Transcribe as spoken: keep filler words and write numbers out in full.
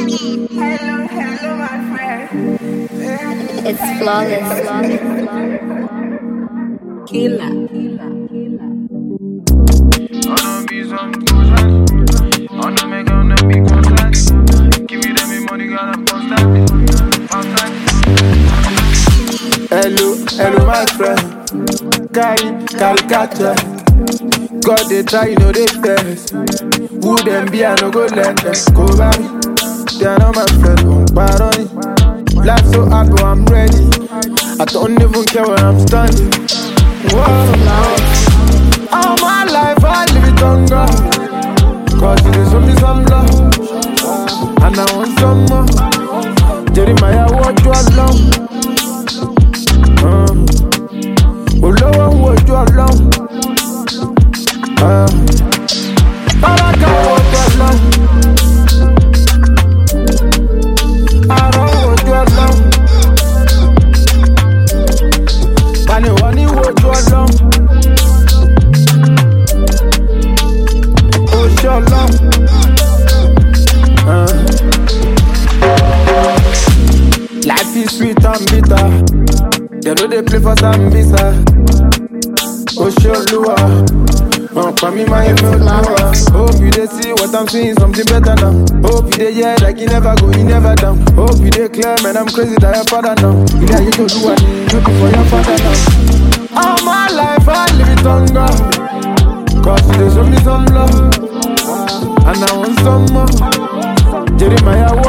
Hello, hello, my friend. It's flawless. Killer. Wanna be some good shot. Wanna make on the big contract. Give you them money, got a constant. Hello, hello, my friend. Carry, carry, catcher. God, they try, you know they best. Who them be, I no go let them go by me. They are not my friend, won't pardon me. Life so hard, but I'm ready. I don't even care where I'm standing. Whoa. All my life, I live it on God. Cause it is show me some love. And I want some more. Jeremiah, what you alone? Um, Olowo, what you alone? Uh, Baraka, what you alone? I don't want you alone. Bani wani want you alone. Oh, sure love. Uh. Life is sweet and bitter. They know they play for some visa. Oh, sure lure. Uh, for me, my email. Hope you they see what I'm seeing, something better now. Hope you they hear like you never go, you never down. Hope you they clear, man, I'm crazy that your father now. You know you go do what you do for your father now. All my life I live it on God. Cause they show me some love. And I want some more. Jeremiah,